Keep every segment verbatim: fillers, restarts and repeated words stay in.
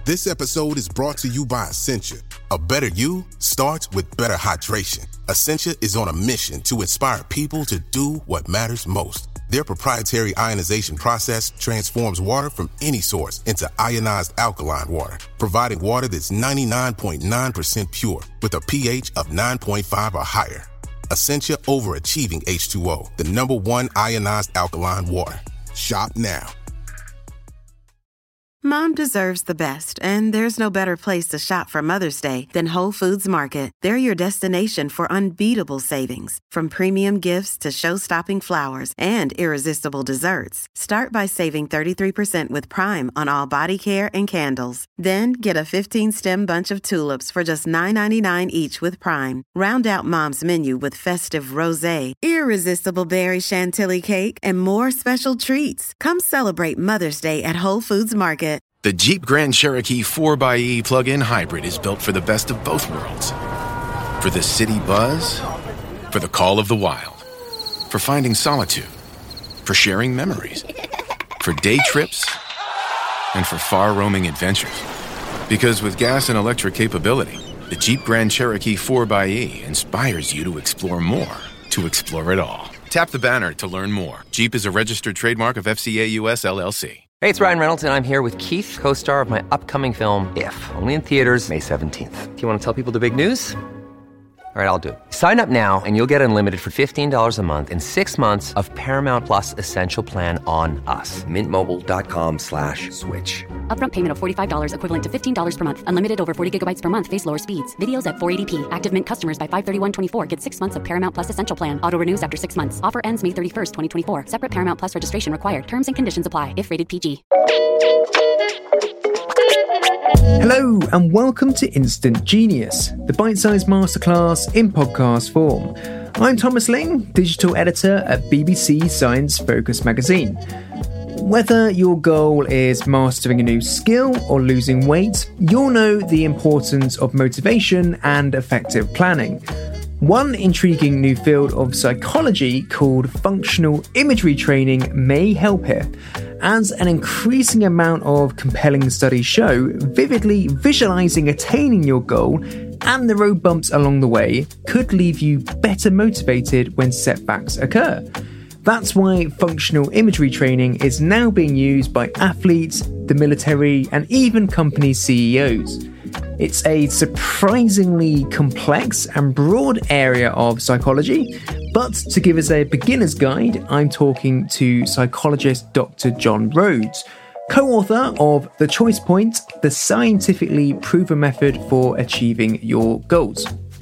This episode is brought to you by Essentia. A better you starts with better hydration. Essentia is on a mission to inspire people to do what matters most. Their proprietary ionization process transforms water from any source into ionized alkaline water, providing water that's ninety-nine point nine percent pure with a pH of nine point five or higher. Essentia overachieving H two O, the number one ionized alkaline water. Shop now. Mom deserves the best, and there's no better place to shop for Mother's Day than Whole Foods Market. They're your destination for unbeatable savings, from premium gifts to show-stopping flowers and irresistible desserts. Start by saving thirty-three percent with Prime on all body care and candles. Then get a fifteen-stem bunch of tulips for just nine ninety-nine each with Prime. Round out Mom's menu with festive rosé, irresistible berry chantilly cake, and more special treats. Come celebrate Mother's Day at Whole Foods Market. The Jeep Grand Cherokee four by E plug-in hybrid is built for the best of both worlds. For the city buzz, for the call of the wild, for finding solitude, for sharing memories, for day trips, and for far-roaming adventures. Because with gas and electric capability, the Jeep Grand Cherokee four by E inspires you to explore more, to explore it all. Tap the banner to learn more. Jeep is a registered trademark of F C A U S L L C. Hey, it's Ryan Reynolds, and I'm here with Keith, co-star of my upcoming film, If, only in theaters May seventeenth. Do you want to tell people the big news? All right, I'll do it. Sign up now and you'll get unlimited for fifteen dollars a month and six months of Paramount Plus Essential Plan on us. Mint Mobile dot com slash switch. Upfront payment of forty-five dollars equivalent to fifteen dollars per month. Unlimited over forty gigabytes per month. Face lower speeds. Videos at four eighty p. Active Mint customers by five thirty-one twenty-four get six months of Paramount Plus Essential Plan. Auto renews after six months. Offer ends May thirty-first, twenty twenty-four. Separate Paramount Plus registration required. Terms and conditions apply if rated P G. Hello and welcome to Instant Genius, the bite-sized masterclass in podcast form. I'm Thomas Ling, digital editor at B B C Science Focus magazine. Whether your goal is mastering a new skill or losing weight, you'll know the importance of motivation and effective planning. One intriguing new field of psychology called functional imagery training may help here, as an increasing amount of compelling studies show vividly visualizing attaining your goal and the road bumps along the way could leave you better motivated when setbacks occur. That's why functional imagery training is now being used by athletes, the military, and even company C E Os. It's a surprisingly complex and broad area of psychology, but to give us a beginner's guide, I'm talking to psychologist Doctor John Rhodes, co-author of The Choice Point, the scientifically proven method for achieving your goals.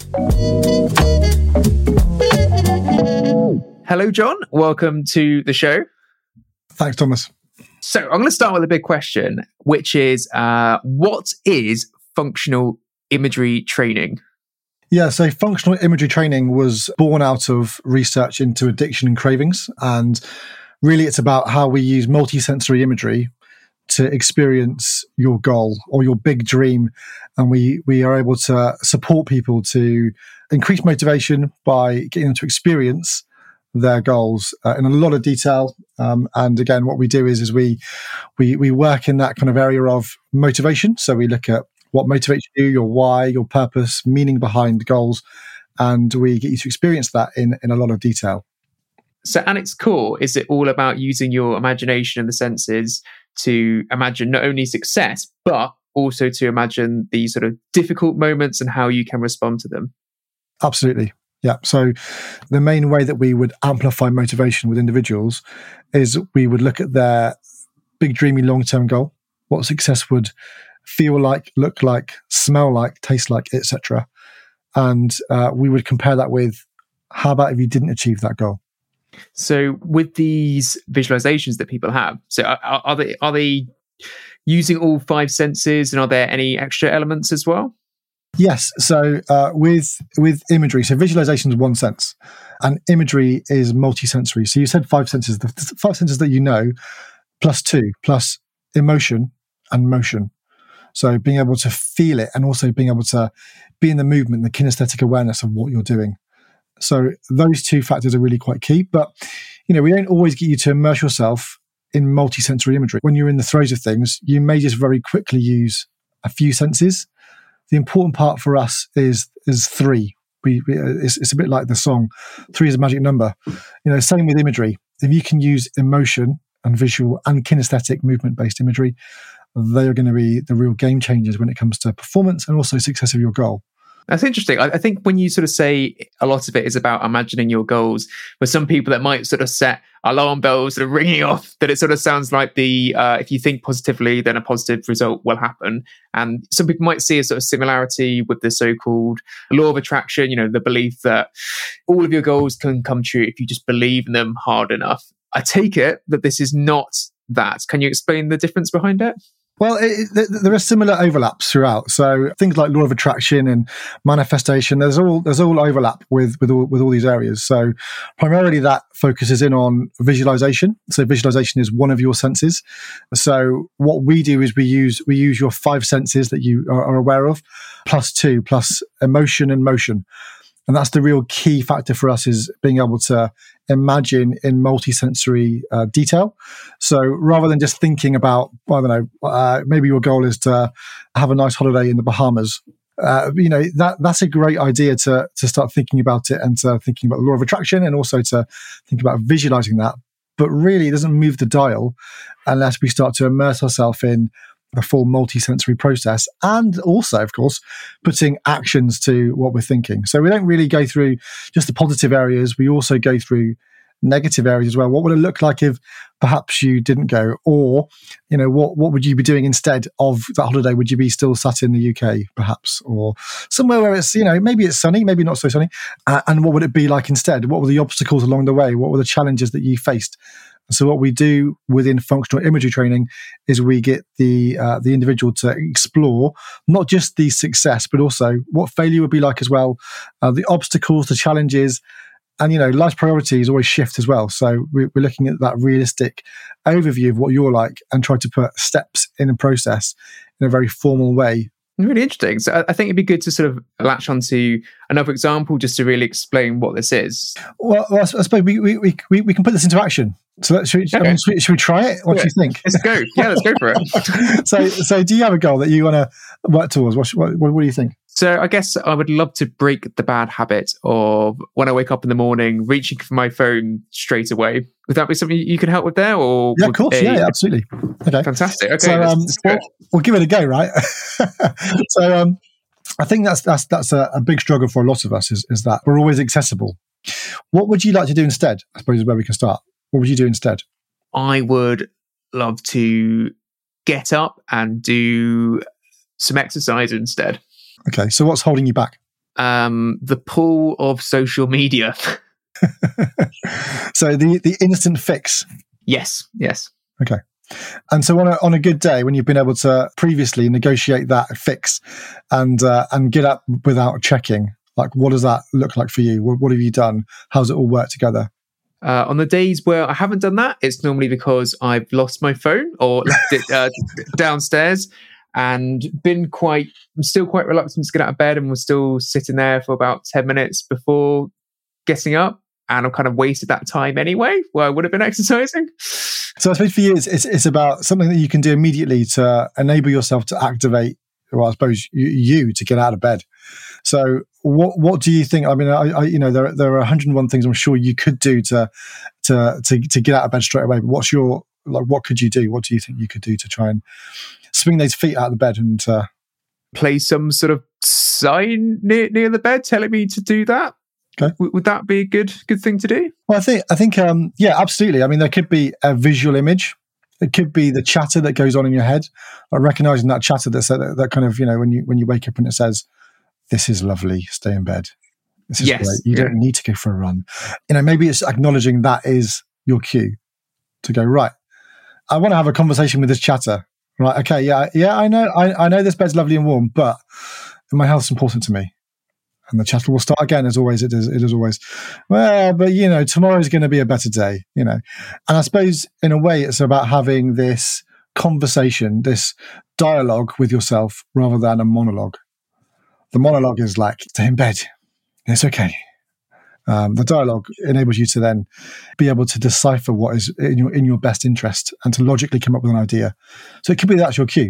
Hello, John. Welcome to the show. Thanks, Thomas. So I'm going to start with a big question, which is, uh, what is functional imagery training? Yeah, so functional imagery training was born out of research into addiction and cravings. And really, it's about how we use multisensory imagery to experience your goal or your big dream. And we, we are able to support people to increase motivation by getting them to experience their goals uh, in a lot of detail. Um, and again, what we do is, is we, we, we work in that kind of area of motivation. So we look at what motivates you, your why, your purpose, meaning behind goals, and we get you to experience that in, in a lot of detail. So at its core, is it all about using your imagination and the senses to imagine not only success, but also to imagine the sort of difficult moments and how you can respond to them? Absolutely. Yeah. So the main way that we would amplify motivation with individuals is we would look at their big, dreamy, long-term goal, what success would feel like, look like, smell like, taste like, et cetera. And uh, we would compare that with, how about if you didn't achieve that goal? So with these visualizations that people have, so are, are they are they using all five senses, and are there any extra elements as well? Yes. So uh, with with imagery, so visualization is one sense, and imagery is multisensory. So you said five senses, the five senses that you know, plus two, plus emotion and motion. So being able to feel it and also being able to be in the movement, the kinesthetic awareness of what you're doing. So those two factors are really quite key. But, you know, we don't always get you to immerse yourself in multisensory imagery. When you're in the throes of things, you may just very quickly use a few senses. The important part for us is is three. We, we it's, it's a bit like the song, three is a magic number. You know, same with imagery. If you can use emotion and visual and kinesthetic movement-based imagery, they are going to be the real game changers when it comes to performance and also success of your goal. That's interesting. I, I think when you sort of say a lot of it is about imagining your goals, with some people that might sort of set alarm bells that are ringing off, that it sort of sounds like the, uh, if you think positively, then a positive result will happen. And some people might see a sort of similarity with the so-called law of attraction, you know, the belief that all of your goals can come true if you just believe in them hard enough. I take it that this is not that. Can you explain the difference behind it? Well, it, it, there are similar overlaps throughout. So things like law of attraction and manifestation, there's all there's all overlap with with all, with all these areas. So primarily that focuses in on visualization. So visualization is one of your senses. So what we do is we use we use your five senses that you are, are aware of, plus two, plus emotion and motion. And that's the real key factor for us, is being able to imagine in multisensory uh, detail. So rather than just thinking about, I don't know, uh, maybe your goal is to have a nice holiday in the Bahamas. Uh, you know, that that's a great idea to to start thinking about it and to thinking about the law of attraction, and also to think about visualizing that. But really, it doesn't move the dial unless we start to immerse ourselves in the full multi-sensory process, and also, of course, putting actions to what we're thinking. So we don't really go through just the positive areas. We also go through negative areas as well. What would it look like if perhaps you didn't go? Or, you know, what, what would you be doing instead of that holiday? Would you be still sat in the U K, perhaps, or somewhere where it's, you know, maybe it's sunny, maybe not so sunny? Uh, and what would it be like instead? What were the obstacles along the way? What were the challenges that you faced? So what we do within functional imagery training is we get the uh, the individual to explore not just the success, but also what failure would be like as well, uh, the obstacles, the challenges, and, you know, life's priorities always shift as well. So we're looking at that realistic overview of what you're like and try to put steps in a process in a very formal way. Really interesting. So I think it'd be good to sort of latch onto another example just to really explain what this is. Well, well I suppose we, we, we, we can put this into action. So let's, should, we, okay. I mean, should, we, should we try it? What yeah. do you think? Let's go. Yeah, let's go for it. so, so do you have a goal that you want to work towards? What, what, what do you think? So I guess I would love to break the bad habit of when I wake up in the morning, reaching for my phone straight away. Would that be something you can help with there? Or yeah, of course. A... Yeah, yeah, absolutely. Okay. Fantastic. Okay. So, let's, um, let's we'll, we'll give it a go, right? so um, I think that's that's that's a, a big struggle for a lot of us, is, is that we're always accessible. What would you like to do instead? I suppose is where we can start. What would you do instead? I would love to get up and do some exercise instead. Okay, so what's holding you back? Um, the pull of social media. So the, the instant fix. Yes, yes. Okay. And so on a, on a good day, when you've been able to previously negotiate that fix and uh, and get up without checking, like, what does that look like for you? What, what have you done? How does it all work together? Uh, on the days where I haven't done that, it's normally because I've lost my phone or left it uh, downstairs. And been quite, I'm still quite reluctant to get out of bed, and we're still sitting there for about ten minutes before getting up. And I've kind of wasted that time anyway, where I would have been exercising. So I suppose for you, it's, it's, it's about something that you can do immediately to enable yourself to activate, well, I suppose you, you to get out of bed. So what what do you think? I mean, I, I you know, there there are one hundred and one things I'm sure you could do to to to to get out of bed straight away. But what's your, like, what could you do? What do you think you could do to try and swing those feet out of the bed and uh... play some sort of sign near near the bed telling me to do that? Okay. W- would that be a good good thing to do? Well, I think I think um, yeah, absolutely. I mean, there could be a visual image. It could be the chatter that goes on in your head, like recognizing that chatter that's that, that kind of, you know, when you when you wake up and it says, "This is lovely. Stay in bed. This is yes, great. You yeah. don't need to go for a run." You know, maybe it's acknowledging that is your cue to go, right, I want to have a conversation with this chatter. Right. Okay. Yeah. Yeah. I know. I, I know this bed's lovely and warm, but my health's important to me. And the chatter will start again, as always. It is. It is always. Well, but you know, tomorrow's going to be a better day. You know, and I suppose in a way, it's about having this conversation, this dialogue with yourself, rather than a monologue. The monologue is like, stay in bed. It's okay. Um, the dialogue enables you to then be able to decipher what is in your in your best interest and to logically come up with an idea. So it could be that's your cue.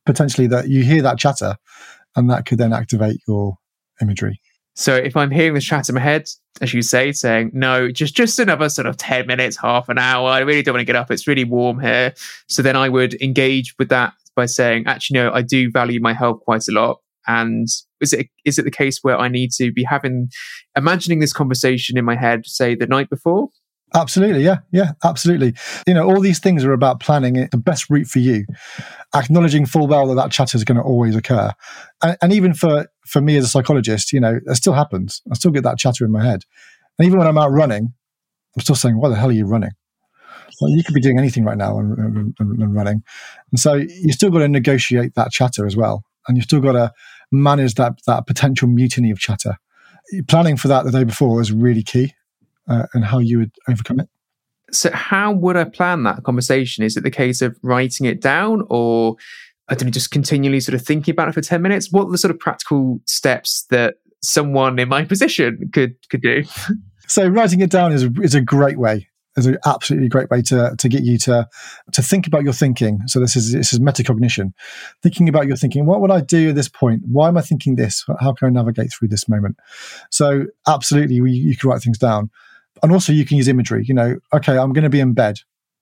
potentially that you hear that chatter and that could then activate your imagery. So if I'm hearing this chat in my head, as you say, saying, no, just, just another sort of ten minutes, half an hour, I really don't want to get up, it's really warm here. So then I would engage with that by saying, actually, no, I do value my health quite a lot. And is it is it the case where I need to be having, imagining this conversation in my head, say, the night before? Absolutely, yeah, yeah, absolutely. You know, all these things are about planning it, the best route for you, acknowledging full well that that chatter is going to always occur. And, and even for, for me as a psychologist, you know, it still happens. I still get that chatter in my head. And even when I'm out running, I'm still saying, why the hell are you running? Well, you could be doing anything right now and, and, and running. And so you still got to negotiate that chatter as well. And you've still got to manage that that potential mutiny of chatter. Planning for that the day before is really key. Uh, and how you would overcome it. So how would I plan that conversation? Is it the case of writing it down, or I don't know, just continually sort of thinking about it for ten minutes? What are the sort of practical steps that someone in my position could could do? So writing it down is is a great way. Is an absolutely great way to to get you to to think about your thinking. So this is this is metacognition, thinking about your thinking. What would I do at this point? Why am I thinking this? How can I navigate through this moment? So absolutely, you, you can write things down. And also you can use imagery, you know, okay, I'm going to be in bed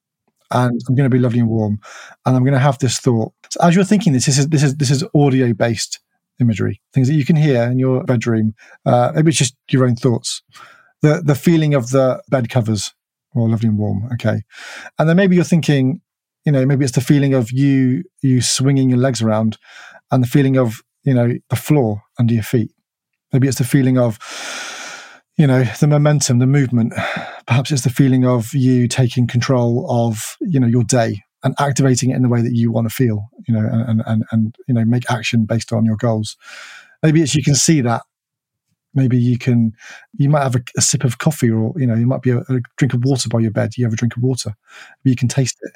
and I'm going to be lovely and warm and I'm going to have this thought. So as you're thinking this, this is, this is, this is audio based imagery, things that you can hear in your bedroom. Uh, maybe it's just your own thoughts, the, the feeling of the bed covers, or lovely and warm. Okay. And then maybe you're thinking, you know, maybe it's the feeling of you, you swinging your legs around and the feeling of, you know, the floor under your feet. Maybe it's the feeling of, you know, the momentum, the movement. Perhaps it's the feeling of you taking control of, you know, your day and activating it in the way that you want to feel, you know, and, and, and, you know, make action based on your goals. Maybe it's, you can see that. Maybe you can, you might have a, a sip of coffee, or, you know, you might be a, a drink of water by your bed. You have a drink of water, but you can taste it.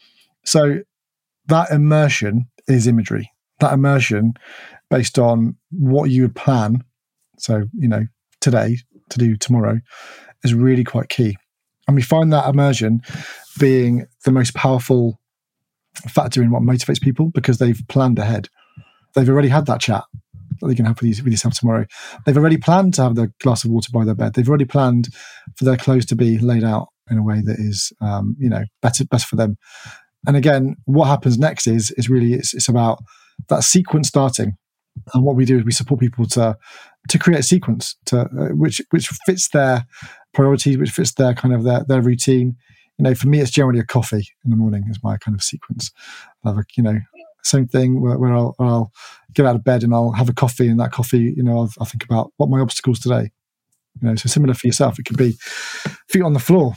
So that immersion is imagery. That immersion based on what you would plan. So, you know, today, to do tomorrow, is really quite key. And we find that immersion being the most powerful factor in what motivates people, because they've planned ahead. They've already had that chat that they can have with, with yourself tomorrow. They've already planned to have the glass of water by their bed. They've already planned for their clothes to be laid out in a way that is, um, you know, better, better for them. And again, what happens next is, is really, it's, it's about that sequence starting. And what we do is we support people to to create a sequence to uh, which which fits their priorities, which fits their kind of their, their routine. You know, for me, it's generally a coffee in the morning is my kind of sequence. I'll have a, you know, same thing where, where I'll, I'll get out of bed and I'll have a coffee, and that coffee, you know, I'll, I'll think about what my obstacles today. You know, so similar for yourself, it could be feet on the floor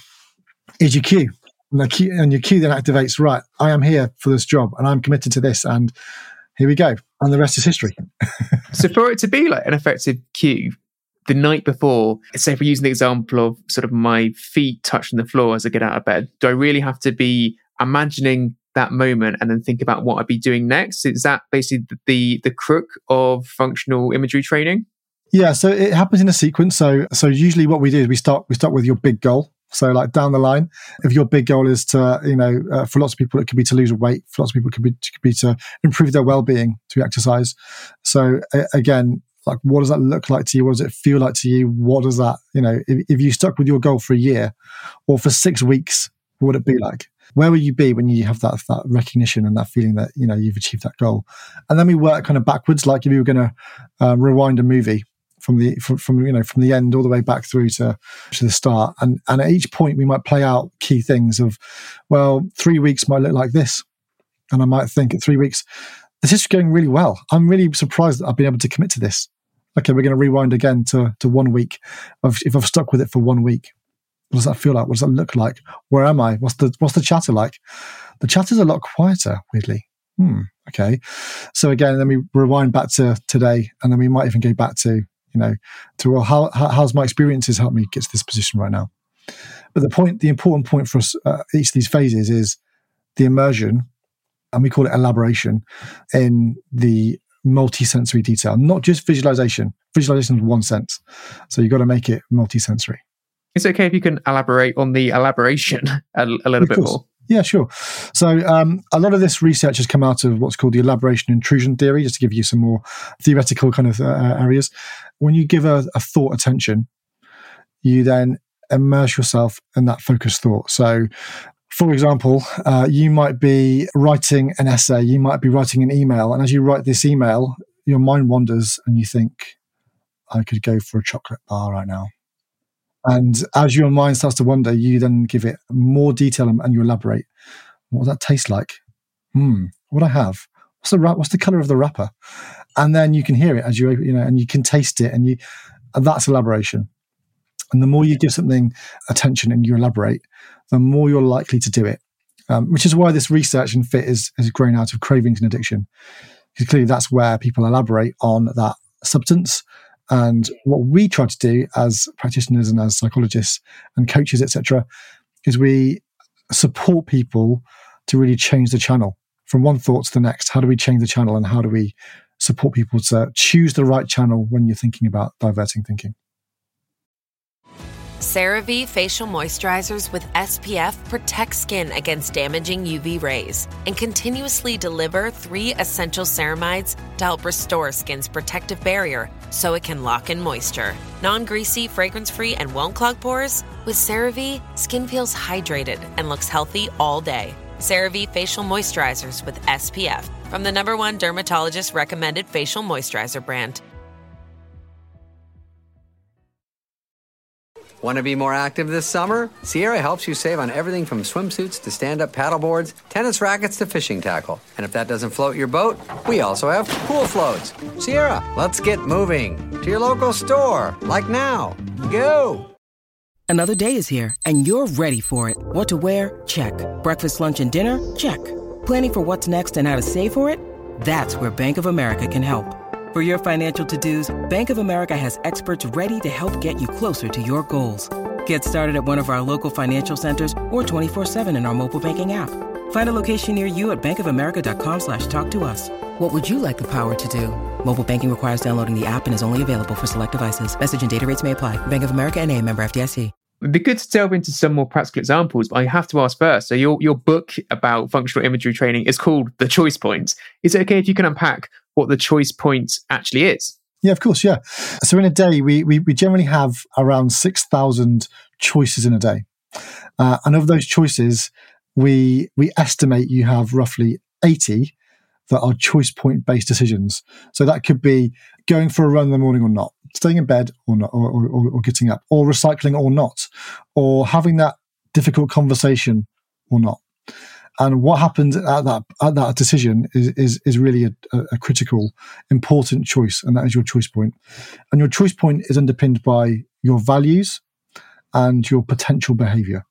is your cue, and, the cue, and your cue then activates. Right, I am here for this job, and I'm committed to this, and here we go. And the rest is history. So for it to be like an effective cue, the night before, say if we're using the example of sort of my feet touching the floor as I get out of bed, do I really have to be imagining that moment and then think about what I'd be doing next? Is that basically the the, the crook of functional imagery training? Yeah, so it happens in a sequence. So so usually what we do is we start we start with your big goal. So like down the line, if your big goal is to, you know, uh, for lots of people, it could be to lose weight. For lots of people, it could be, it could be to improve their well-being, to exercise. So uh, again, like, what does that look like to you? What does it feel like to you? What does that, you know, if, if you stuck with your goal for a year or for six weeks, what would it be like? Where will you be when you have that, that recognition and that feeling that, you know, you've achieved that goal? And then we work kind of backwards, like if you were going to uh, rewind a movie from the from, from you know from the end all the way back through to to the start, and and at each point we might play out key things of, well, three weeks might look like this, and I might think at three weeks this is going really well. I'm really surprised that I've been able to commit to this. Okay, we're going to rewind again to to one week. If I've stuck with it for one week, what does that feel like? What does that look like? Where am I? What's the what's the chatter like? The chatter's a lot quieter, weirdly. Hmm. Okay. So again, then we rewind back to today, and then we might even go back to, you know, to, well, how, how how's my experiences helped me get to this position right now? But the point, the important point for us, uh, each of these phases is the immersion, and we call it elaboration, in the multi-sensory detail, not just visualization. Visualization is one sense. So you've got to make it multi-sensory. It's okay if you can elaborate on the elaboration a, a little bit more. Yeah, sure. So um, a lot of this research has come out of what's called the elaboration intrusion theory, just to give you some more theoretical kind of uh, areas. When you give a, a thought attention, you then immerse yourself in that focused thought. So, for example, uh, you might be writing an essay, you might be writing an email, and as you write this email, your mind wanders and you think, I could go for a chocolate bar right now. And as your mind starts to wander, you then give it more detail and, and you elaborate. What does that taste like? Hmm, what would I have? What's the what's the color of the wrapper? And then you can hear it as you you know, and you can taste it, and you and that's elaboration. And the more you give something attention and you elaborate, the more you're likely to do it. Um, which is why this research in fit is has grown out of cravings and addiction, because clearly that's where people elaborate on that substance. And what we try to do as practitioners and as psychologists and coaches, et cetera, is we support people to really change the channel from one thought to the next. How do we change the channel, and how do we support people to choose the right channel when you're thinking about diverting thinking? CeraVe Facial Moisturizers with S P F protect skin against damaging U V rays and continuously deliver three essential ceramides to help restore skin's protective barrier so it can lock in moisture. Non-greasy, fragrance-free, and won't clog pores? With CeraVe, skin feels hydrated and looks healthy all day. CeraVe Facial Moisturizers with S P F from the number one dermatologist-recommended facial moisturizer brand. Want to be more active this summer? Sierra helps you save on everything from swimsuits to stand-up paddleboards, tennis rackets to fishing tackle. And if that doesn't float your boat, we also have pool floats. Sierra, let's get moving. To your local store, like now. Go! Another day is here, and you're ready for it. What to wear? Check. Breakfast, lunch, and dinner? Check. Planning for what's next and how to save for it? That's where Bank of America can help. For your financial to-dos, Bank of America has experts ready to help get you closer to your goals. Get started at one of our local financial centers or twenty-four seven in our mobile banking app. Find a location near you at bankofamerica.com slash talk to us. What would you like the power to do? Mobile banking requires downloading the app and is only available for select devices. Message and data rates may apply. Bank of America N A, member F D I C. It'd be good to delve into some more practical examples, but I have to ask first. So your, your book about functional imagery training is called The Choice Points. Is it okay if you can unpack what the choice point actually is? Yeah, of course, yeah. So in a day, we we, we generally have around six thousand choices in a day. Uh, and of those choices, we we estimate you have roughly eighty that are choice point-based decisions. So that could be going for a run in the morning or not, staying in bed or not, or, or, or getting up, or recycling or not, or having that difficult conversation or not. And what happens at that at that decision is is, is really a, a critical, important choice, and that is your choice point. And your choice point is underpinned by your values and your potential behavior.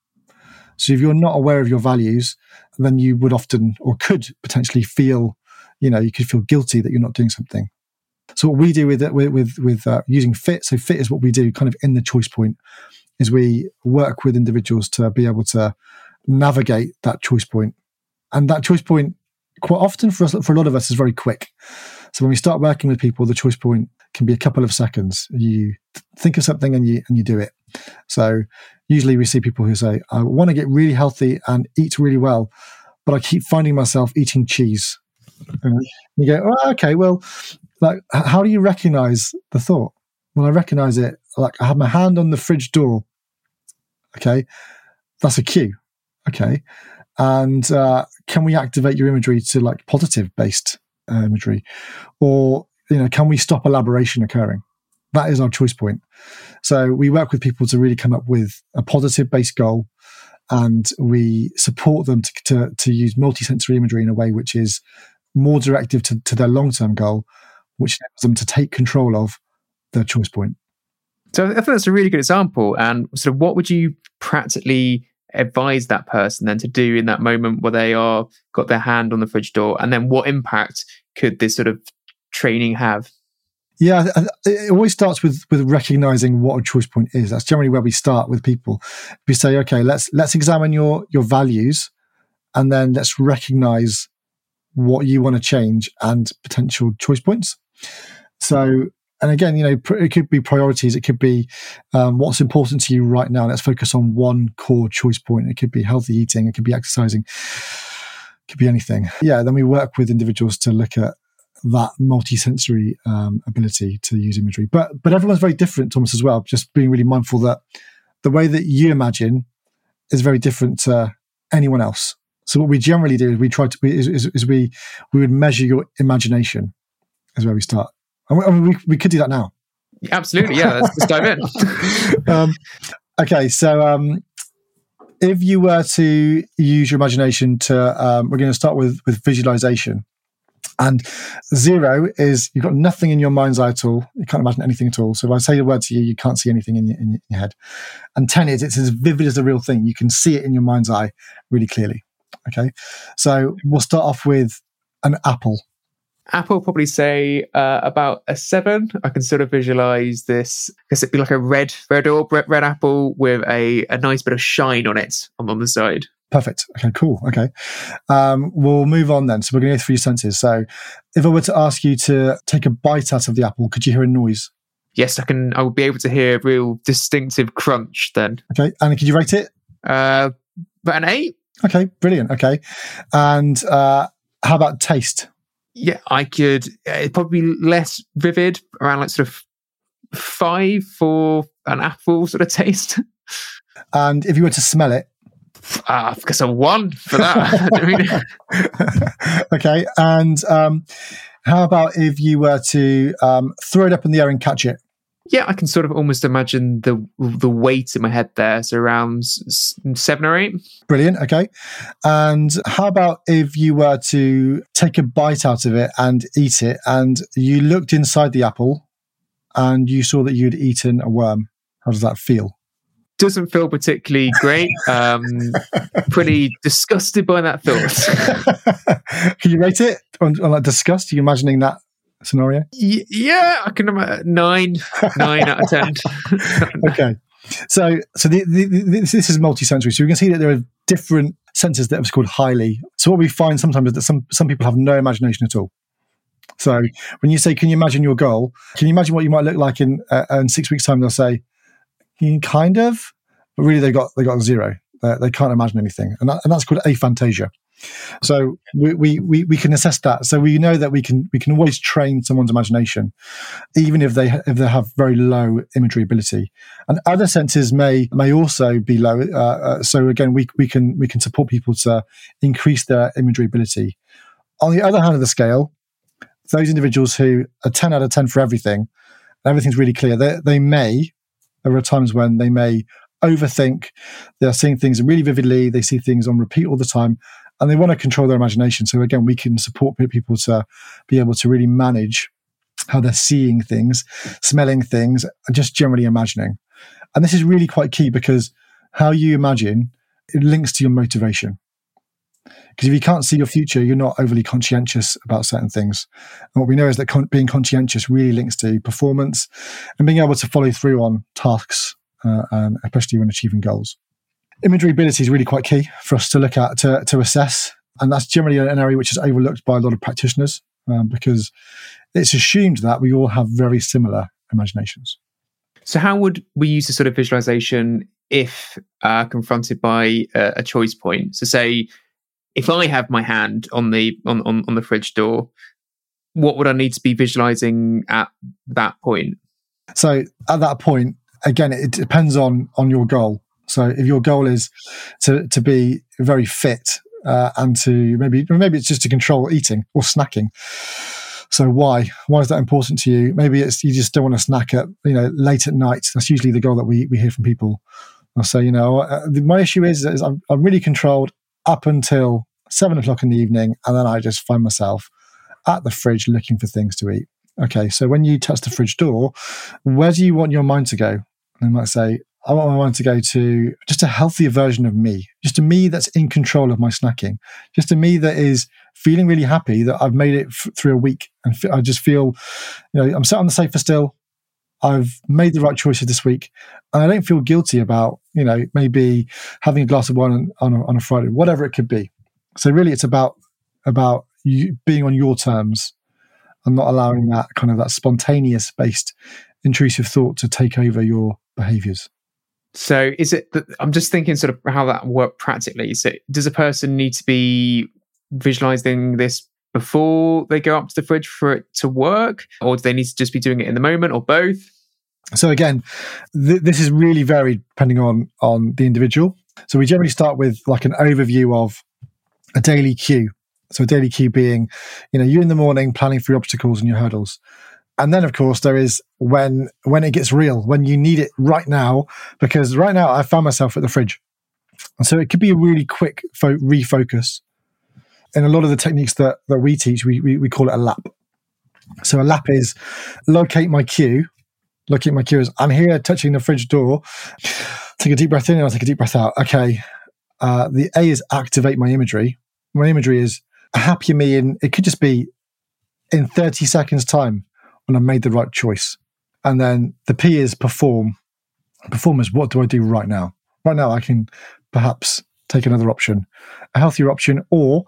So if you're not aware of your values, then you would often, or could potentially feel, you know, you could feel guilty that you're not doing something. So what we do with it, with with, with uh, using fit, so fit is what we do kind of in the choice point, is we work with individuals to be able to navigate that choice point. And that choice point, quite often for us, for a lot of us, is very quick. So when we start working with people, the choice point can be a couple of seconds. You think of something and you and you do it. So usually we see people who say, I want to get really healthy and eat really well, but I keep finding myself eating cheese. And you go, oh, okay, well, like, how do you recognize the thought? Well, I recognize it. Like, I have my hand on the fridge door. Okay, that's a cue. Okay. And uh, can we activate your imagery to like positive based uh, imagery? Or, you know, can we stop elaboration occurring? That is our choice point. So we work with people to really come up with a positive based goal, and we support them to, to, to use multisensory imagery in a way which is more directive to, to their long-term goal, which enables them to take control of their choice point. So I think that's a really good example. And sort of what would you practically advise that person then to do in that moment where they are got their hand on the fridge door, and then what impact could this sort of training have? Yeah, it always starts with with recognizing what a choice point is. That's generally where we start with people. We say, okay, let's let's examine your your values, and then let's recognize what you want to change and potential choice points. So and again, you know, it could be priorities. It could be um, what's important to you right now. Let's focus on one core choice point. It could be healthy eating. It could be exercising. It could be anything. Yeah. Then we work with individuals to look at that multi-sensory um, ability to use imagery. But but everyone's very different, Thomas, as well. Just being really mindful that the way that you imagine is very different to anyone else. So what we generally do is we try to is, is, is we we would measure your imagination is where we start. I mean, we we could do that now. Absolutely, yeah. Let's just dive in. um, okay, so um, if you were to use your imagination to, um, we're going to start with with visualization. And zero is you've got nothing in your mind's eye at all. You can't imagine anything at all. So if I say the word to you, you can't see anything in your, in your head. And ten is it's as vivid as the real thing. You can see it in your mind's eye really clearly. Okay, so we'll start off with an apple. Apple, probably say uh, about a seven. I can sort of visualize this. I guess it'd be like a red, red or red, red apple with a, a nice bit of shine on it on, on the side. Perfect. Okay, cool. Okay. Um, we'll move on then. So we're going to go through your senses. So if I were to ask you to take a bite out of the apple, could you hear a noise? Yes, I can. I will be able to hear a real distinctive crunch then. Okay. And could you rate it? Uh, about an eight. Okay, brilliant. Okay. And uh, how about taste? Yeah, I could. It'd probably be less vivid, around like sort of five for an apple sort of taste. And if you were to smell it? Ah, I guess a one for that. I mean... Okay. And um, how about if you were to um, throw it up in the air and catch it? Yeah, I can sort of almost imagine the the weight in my head there. So around s- seven or eight. Brilliant. Okay. And how about if you were to take a bite out of it and eat it, and you looked inside the apple and you saw that you'd eaten a worm? How does that feel? Doesn't feel particularly great. Um, pretty disgusted by that thought. Can you rate it on, on like disgust? Are you imagining that scenario? Y- yeah, I can imagine nine, nine out of ten. Okay, so so the, the, the, this, this is multi-sensory. So you can see that there are different senses that are called highly. So what we find sometimes is that some some people have no imagination at all. So when you say, "Can you imagine your goal?" Can you imagine what you might look like in uh, in six weeks' time? They'll say, kind of, but really they got they got zero. They, they can't imagine anything, and, that, and that's called aphantasia. So we, we we we can assess that. So we know that we can we can always train someone's imagination, even if they if they have very low imagery ability. And other senses may may also be low. Uh, uh, so again, we we can we can support people to increase their imagery ability. On the other hand of the scale, those individuals who are ten out of ten for everything, everything's really clear. They they may. There are times when they may overthink. They're seeing things really vividly. They see things on repeat all the time, and they want to control their imagination. So again, we can support people to be able to really manage how they're seeing things, smelling things, and just generally imagining. And this is really quite key because how you imagine, it links to your motivation. Because if you can't see your future, you're not overly conscientious about certain things. And what we know is that con- being conscientious really links to performance and being able to follow through on tasks, uh, and especially when achieving goals. Imagery ability is really quite key for us to look at, to, to assess. And that's generally an area which is overlooked by a lot of practitioners um, because it's assumed that we all have very similar imaginations. So how would we use this sort of visualization if uh, confronted by a, a choice point? So say, if I have my hand on the on, on, on the fridge door, what would I need to be visualizing at that point? So at that point, again, it depends on on your goal. So if your goal is to to be very fit uh, and to maybe maybe it's just to control eating or snacking. So why why is that important to you? Maybe it's you just don't want to snack at you know late at night. That's usually the goal that we we hear from people. I'll say you know uh, my issue is, is I'm, I'm really controlled up until seven o'clock in the evening, and then I just find myself at the fridge looking for things to eat. Okay, so when you touch the fridge door, where do you want your mind to go? And I might say, I want my mind to go to just a healthier version of me, just a me that's in control of my snacking, just a me that is feeling really happy that I've made it f- through a week, and f- I just feel, you know, I'm sat on the sofa still. I've made the right choices this week, and I don't feel guilty about, you know, maybe having a glass of wine on, on, a, on a Friday, whatever it could be. So really, it's about about you being on your terms and not allowing that kind of that spontaneous based intrusive thought to take over your behaviors. So is it that I'm just thinking sort of how that work practically? So does a person need to be visualizing this before they go up to the fridge for it to work, or do they need to just be doing it in the moment, or both? So again, th- this is really varied depending on on the individual. So we generally start with like an overview of a daily cue. So a daily cue being, you know, you in the morning planning for your obstacles and your hurdles. And then, of course, there is when when it gets real, when you need it right now, because right now I found myself at the fridge. And so it could be a really quick fo- refocus. In a lot of the techniques that, that we teach, we, we we call it a lap. So a lap is locate my cue. Locate my cue is I'm here touching the fridge door. Take a deep breath in and I'll take a deep breath out. Okay. Uh, the A is activate my imagery. My imagery is a happier me in, it could just be in thirty seconds time when I made the right choice. And then the P is perform. Perform is what do I do right now? Right now I can perhaps take another option, a healthier option, or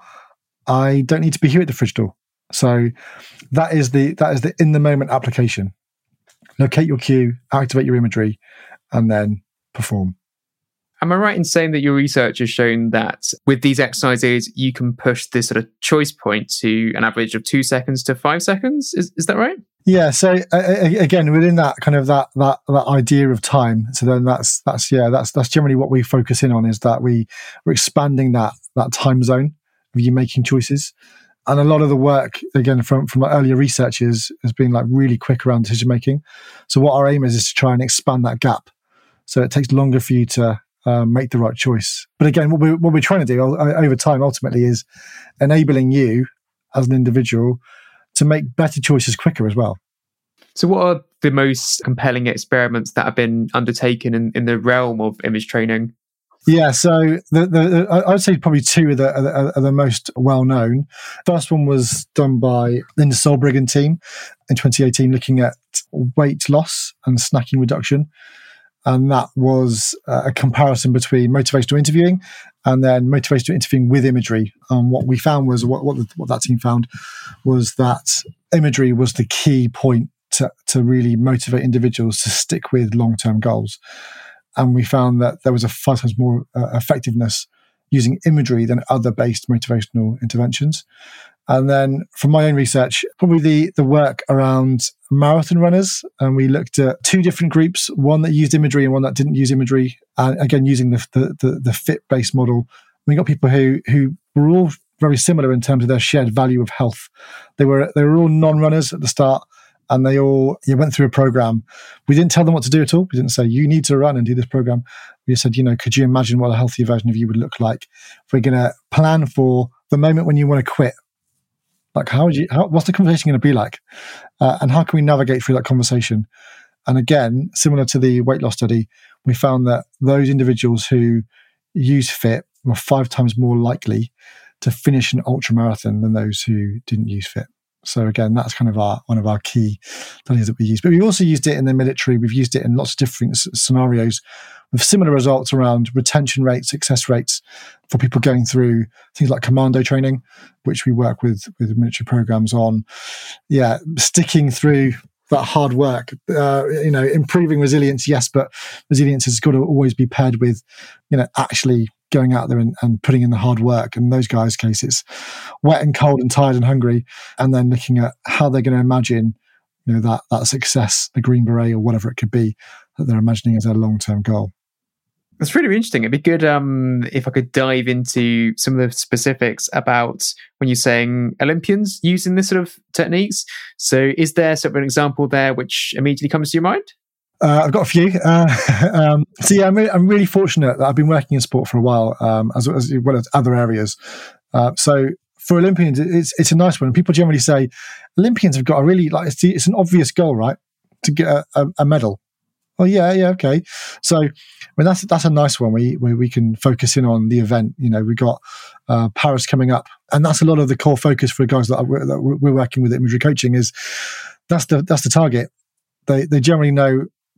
I don't need to be here at the fridge door. So that is the that is the in the moment application. Locate your cue, activate your imagery, and then perform. Am I right in saying that your research has shown that with these exercises, you can push this sort of choice point to an average of two seconds to five seconds? Is is that right? Yeah. So uh, again, within that kind of that that that idea of time, so then that's that's yeah, that's that's generally what we focus in on, is that we we're expanding that that time zone of you making choices. And a lot of the work, again, from from earlier research is has been like really quick around decision making. So what our aim is is to try and expand that gap, so it takes longer for you to uh, make the right choice. But again, what we what we're trying to do over time ultimately is enabling you as an individual to make better choices quicker as well. So what are the most compelling experiments that have been undertaken in, in the realm of image training? Yeah, so the, the, I would say probably two are the, are, are the most well-known. First one was done by Linda Solberg and team in twenty eighteen, looking at weight loss and snacking reduction. And that was a comparison between motivational interviewing and then motivational interviewing with imagery. And what we found was, what what, the, what that team found was that imagery was the key point to, to really motivate individuals to stick with long-term goals. And we found that there was a five times more uh, effectiveness using imagery than other based motivational interventions. And then from my own research, probably the, the work around marathon runners. And we looked at two different groups, one that used imagery and one that didn't use imagery. And again, using the the, the, the fit-based model, we got people who who were all very similar in terms of their shared value of health. They were they were all non-runners at the start. And they all you went through a program. We didn't tell them what to do at all. We didn't say, you need to run and do this program. We just said, you know, could you imagine what a healthier version of you would look like? If we're going to plan for the moment when you want to quit, like how would you, how, what's the conversation going to be like? Uh, and how can we navigate through that conversation? And again, similar to the weight loss study, we found that those individuals who use FIT were five times more likely to finish an ultra marathon than those who didn't use FIT. So again, that's kind of our one of our key studies that we use. But we've also used it in the military. We've used it in lots of different s- scenarios with similar results around retention rates, success rates for people going through things like commando training, which we work with with military programs on. Yeah, sticking through that hard work, uh, you know, improving resilience, yes, but resilience has got to always be paired with, you know, actually going out there and, and putting in the hard work. And in those guys' case, it's wet and cold and tired and hungry, and then looking at how they're going to imagine, you know, that that success, the Green Beret or whatever it could be, that they're imagining as their long-term goal. That's really interesting. It'd be good um, if I could dive into some of the specifics about when you're saying Olympians using this sort of techniques. So is there sort of an example there which immediately comes to your mind? Uh, I've got a few. Uh, um, so yeah, I'm really, I'm really fortunate that I've been working in sport for a while, um, as, as well as other areas. Uh, so for Olympians, it's it's a nice one. People generally say Olympians have got a really like it's, it's an obvious goal, right, to get a, a, a medal. Oh yeah, yeah, okay. So I mean that's that's a nice one. We we we can focus in on the event. You know, we got uh, Paris coming up, and that's a lot of the core focus for guys that we're, that we're working with at Imagery Coaching. Is that's the that's the target. They they generally know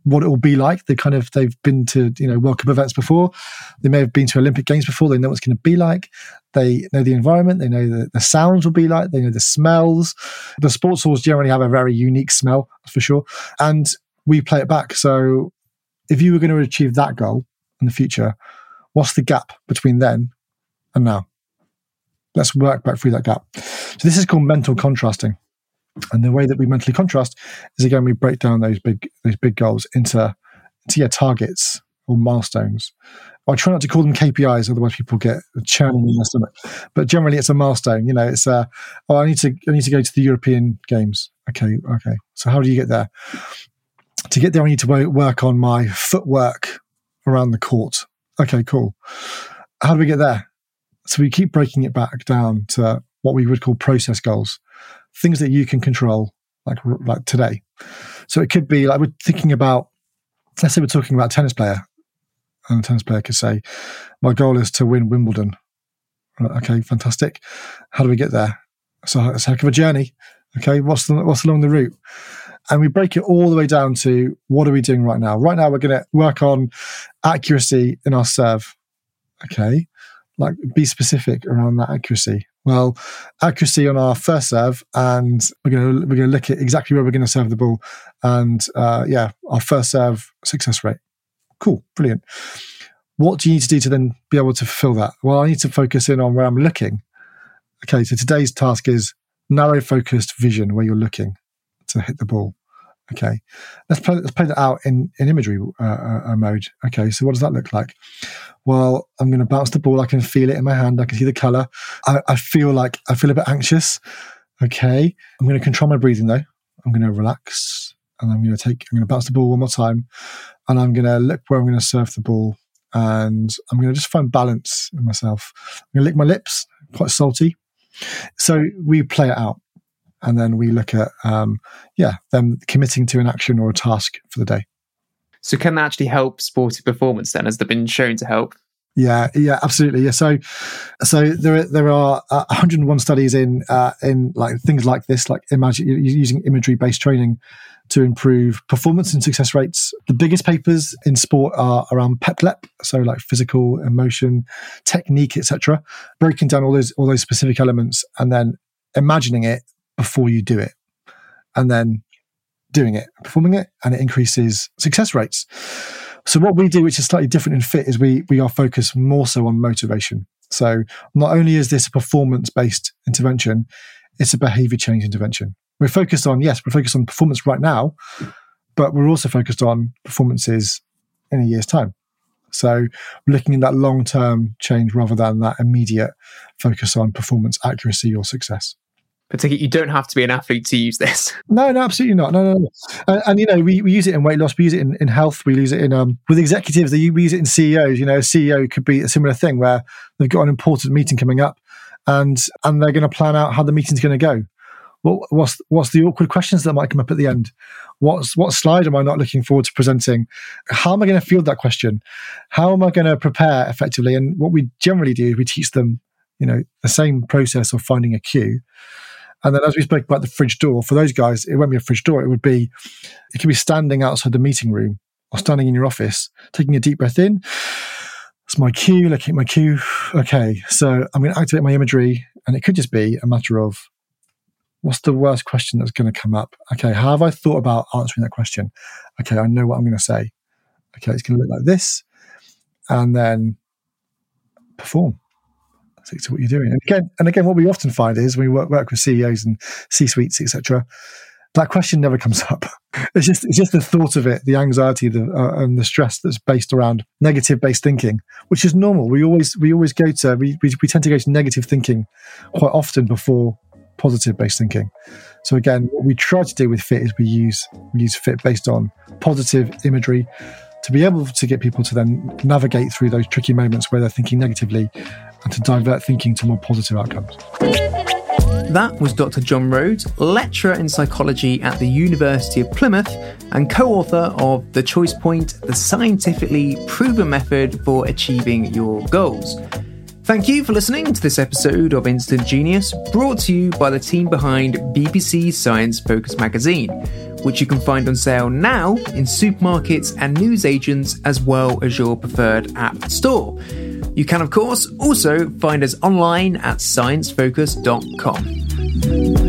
what it will be like. They kind of, they've been to, you know, World Cup events before. They may have been to Olympic Games before. They know what it's going to be like. They know the environment. They know the, the sounds will be like. They know the smells. The sports halls generally have a very unique smell, for sure. And we play it back. So if you were going to achieve that goal in the future, what's the gap between then and now? Let's work back through that gap. So this is called mental contrasting. And the way that we mentally contrast is, again, we break down those big those big goals into, into yeah, targets or milestones. I try not to call them K P Is, otherwise people get churning in their stomach. But generally, it's a milestone. You know, it's a, oh, I need to I need to go to the European Games. Okay, okay. So how do you get there? To get there, I need to work on my footwork around the court. Okay, cool. How do we get there? So we keep breaking it back down to what we would call process goals. Things that you can control, like like today. So it could be like we're thinking about, let's say we're talking about a tennis player, and a tennis player could say, my goal is to win Wimbledon. Okay, fantastic. How do we get there? So it's a heck of a journey. Okay, what's the, what's along the route? And we break it all the way down to, what are we doing right now? Right now, we're going to work on accuracy in our serve. Okay, like be specific around that accuracy. Well, accuracy on our first serve, and we're going to we're going to look at exactly where we're going to serve the ball, and uh, yeah, our first serve success rate. Cool, brilliant. What do you need to do to then be able to fulfill that? Well, I need to focus in on where I'm looking. Okay, so today's task is narrow focused vision, where you're looking to hit the ball. Okay, let's play, let's play that out in, in imagery uh, uh, mode. Okay, so what does that look like? Well, I'm going to bounce the ball. I can feel it in my hand. I can see the color. I, I feel like I feel a bit anxious. Okay, I'm going to control my breathing though. I'm going to relax, and I'm going to take. I'm going to bounce the ball one more time, and I'm going to look where I'm going to serve the ball, and I'm going to just find balance in myself. I'm going to lick my lips, quite salty. So we play it out. And then we look at, um, yeah, them committing to an action or a task for the day. So can that actually help sporting performance then? Has that been shown to help? Yeah, yeah, absolutely. Yeah, so, so there, there are uh, one hundred and one studies in, uh, in like things like this, like imagine using imagery-based training to improve performance and success rates. The biggest papers in sport are around PEPLEP, so like physical, emotion, technique, et cetera, breaking down all those all those specific elements and then imagining it before you do it, and then doing it, performing it, and it increases success rates. So what we do, which is slightly different in FIT, is we we are focused more so on motivation. So not only is this a performance-based intervention, it's a behavior change intervention. We're focused on, yes, we're focused on performance right now, but we're also focused on performances in a year's time. So we're looking at that long-term change rather than that immediate focus on performance, accuracy, or success. Particularly, you don't have to be an athlete to use this. No, no, absolutely not. No, no, no. And, and you know, we, we use it in weight loss. We use it in, in health. We use it in um, with executives. They, we use it in C E Os. You know, a C E O could be a similar thing where they've got an important meeting coming up, and and they're going to plan out how the meeting's going to go. Well, what's what's the awkward questions that might come up at the end? What's what slide am I not looking forward to presenting? How am I going to field that question? How am I going to prepare effectively? And what we generally do is we teach them, you know, the same process of finding a cue. And then as we spoke about the fridge door, for those guys, it won't be a fridge door. It would be, it could be standing outside the meeting room or standing in your office, taking a deep breath in. It's my cue, looking at my cue. Okay, so I'm going to activate my imagery. And it could just be a matter of, what's the worst question that's going to come up? Okay, how have I thought about answering that question? Okay, I know what I'm going to say. Okay, it's going to look like this. And then perform. Stick to what you're doing. And again, and again, what we often find is when we work, work with C E Os and C-suites, et cetera, that question never comes up. It's just it's just the thought of it, the anxiety, the uh, and the stress that's based around negative-based thinking, which is normal. We always we always go to we we, we tend to go to negative thinking quite often before positive-based thinking. So again, what we try to do with FIT is we use we use FIT based on positive imagery to be able to get people to then navigate through those tricky moments where they're thinking negatively, and to divert thinking to more positive outcomes. That was Doctor John Rhodes, lecturer in psychology at the University of Plymouth and co-author of The Choice Point, the scientifically proven method for achieving your goals. Thank you for listening to this episode of Instant Genius, brought to you by the team behind B B C Science Focus magazine. which you can find on sale now in supermarkets and newsagents as well as your preferred app store. You can, of course, also find us online at science focus dot com.